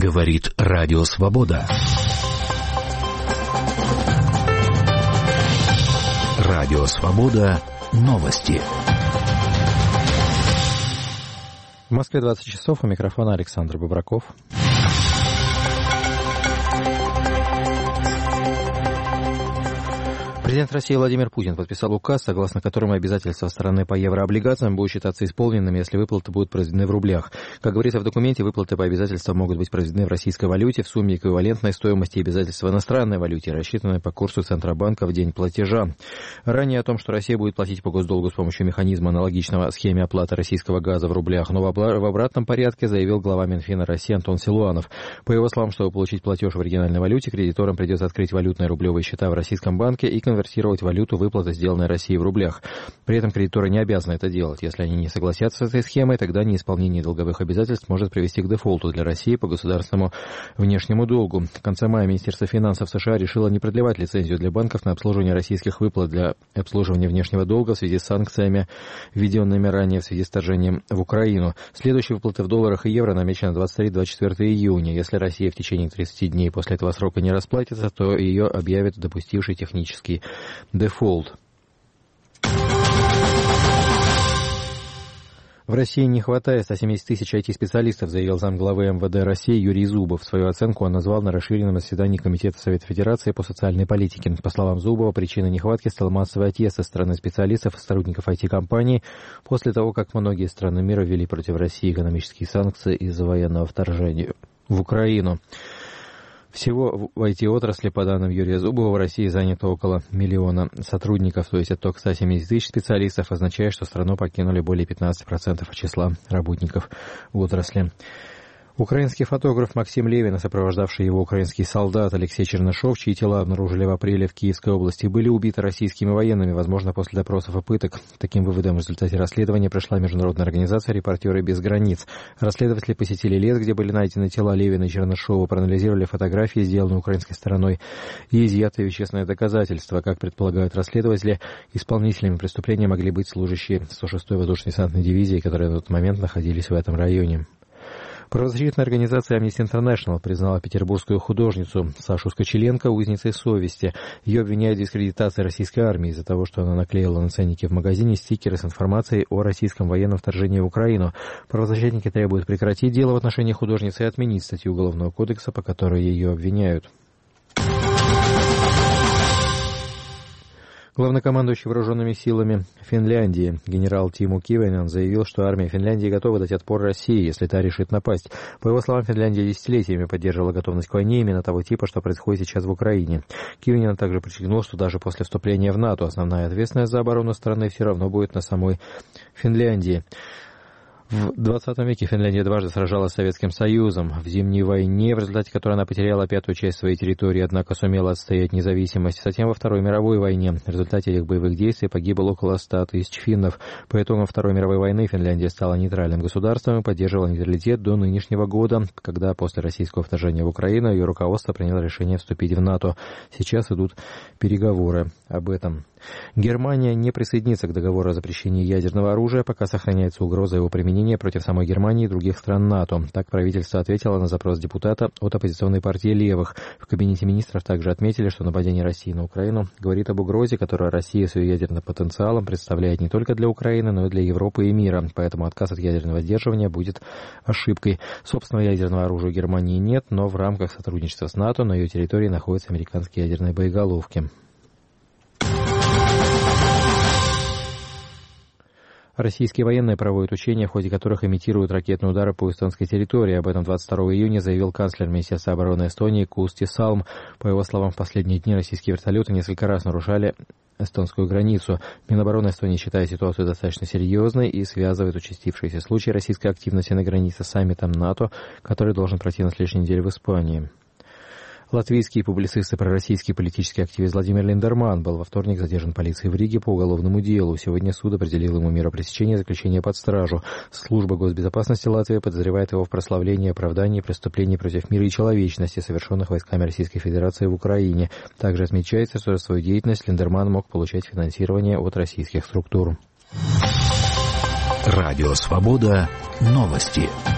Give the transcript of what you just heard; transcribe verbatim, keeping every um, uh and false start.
Говорит Радио Свобода. Радио Свобода. Новости. В Москве двадцать часов. У микрофона Александр Бобраков. Президент России Владимир Путин подписал указ, согласно которому обязательства страны по еврооблигациям будут считаться исполненными, если выплаты будут произведены в рублях. Как говорится в документе, выплаты по обязательствам могут быть произведены в российской валюте в сумме эквивалентной стоимости обязательства в иностранной валюте, рассчитанной по курсу Центробанка в день платежа. Ранее о том, что Россия будет платить по госдолгу с помощью механизма, аналогичного схеме оплаты российского газа в рублях, но в обратном порядке заявил глава Минфина России Антон Силуанов. По его словам, чтобы получить платеж в оригинальной валюте, кредиторам придется открыть валютные рублевые счета в российском банке и конвертировать конвертировать валюту выплаты, сделанной Россией в рублях. При этом кредиторы не обязаны это делать. Если они не согласятся с этой схемой, тогда неисполнение долговых обязательств может привести к дефолту для России по государственному внешнему долгу. В конце мая Министерство финансов США решило не продлевать лицензию для банков на обслуживание российских выплат для обслуживания внешнего долга в связи с санкциями, введенными ранее в связи с вторжением в Украину. Следующие выплаты в долларах и евро намечены на двадцать третьего — двадцать четвёртого июня. Если Россия в течение тридцати дней после этого срока не расплатится, то ее объявят допустившей технический дефолт. В России не хватает ста семидесяти тысяч ай ти-специалистов, заявил замглавы эм вэ дэ России Юрий Зубов. Свою оценку он назвал на расширенном заседании Комитета Совета Федерации по социальной политике. По словам Зубова, причиной нехватки стал массовый отъезд со стороны специалистов и сотрудников ай ти-компаний после того, как многие страны мира ввели против России экономические санкции из-за военного вторжения в Украину. Всего в ай ти-отрасли, по данным Юрия Зубова, в России занято около миллиона сотрудников, то есть отток ста семидесяти тысяч специалистов означает, что страну покинули более пятнадцати процентов числа работников в отрасли. Украинский фотограф Максим Левин и сопровождавший его украинский солдат Алексей Чернышов, чьи тела обнаружили в апреле в Киевской области, были убиты российскими военными, возможно, после допросов и пыток. Таким выводом в результате расследования пришла международная организация «Репортеры без границ». Расследователи посетили лес, где были найдены тела Левина и Чернышова, проанализировали фотографии, сделанные украинской стороной, и изъятые вещественные доказательства. Как предполагают расследователи, исполнителями преступления могли быть служащие сто шестой воздушно-десантной дивизии, которые на тот момент находились в этом районе. Правозащитная организация Amnesty International признала петербургскую художницу Сашу Скочеленко узницей совести. Ее обвиняют в дискредитации российской армии из-за того, что она наклеила на ценники в магазине стикеры с информацией о российском военном вторжении в Украину. Правозащитники требуют прекратить дело в отношении художницы и отменить статью Уголовного кодекса, по которой ее обвиняют. Главнокомандующий вооруженными силами Финляндии генерал Тиму Кивенен заявил, что армия Финляндии готова дать отпор России, если та решит напасть. По его словам, Финляндия десятилетиями поддерживала готовность к войне именно того типа, что происходит сейчас в Украине. Кивенен также подчеркнул, что даже после вступления в НАТО основная ответственность за оборону страны все равно будет на самой Финляндии. В двадцатом веке Финляндия дважды сражалась с Советским Союзом. В Зимней войне, в результате которой она потеряла пятую часть своей территории, однако сумела отстоять независимость. Затем во Второй мировой войне. В результате этих боевых действий погибло около ста тысяч финнов. По итогам Второй мировой войны Финляндия стала нейтральным государством и поддерживала нейтралитет до нынешнего года, когда после российского вторжения в Украину ее руководство приняло решение вступить в НАТО. Сейчас идут переговоры об этом. Германия не присоединится к договору о запрещении ядерного оружия, пока сохраняется угроза его применения против самой Германии и других стран НАТО. Так правительство ответило на запрос депутата от оппозиционной партии левых. В Кабинете министров также отметили, что нападение России на Украину говорит об угрозе, которую Россия с ее ядерным потенциалом представляет не только для Украины, но и для Европы и мира. Поэтому отказ от ядерного сдерживания будет ошибкой. Собственного ядерного оружия у Германии нет, но в рамках сотрудничества с НАТО на ее территории находятся американские ядерные боеголовки. Российские военные проводят учения, в ходе которых имитируют ракетные удары по эстонской территории. Об этом двадцать второго июня заявил канцлер Министерства обороны Эстонии Кусти Салм. По его словам, в последние дни российские вертолеты несколько раз нарушали эстонскую границу. Минобороны Эстонии считает ситуацию достаточно серьезной и связывает участившиеся случаи российской активности на границе с саммитом НАТО, который должен пройти на следующей неделе в Испании. Латвийский публицист и пророссийский политический активист Владимир Линдерман был во вторник задержан полицией в Риге по уголовному делу. Сегодня суд определил ему меру пресечения и заключения под стражу. Служба госбезопасности Латвии подозревает его в прославлении и оправдании преступлений против мира и человечности, совершенных войсками Российской Федерации в Украине. Также отмечается, что за свою деятельность Линдерман мог получать финансирование от российских структур. Радио Свобода. Новости.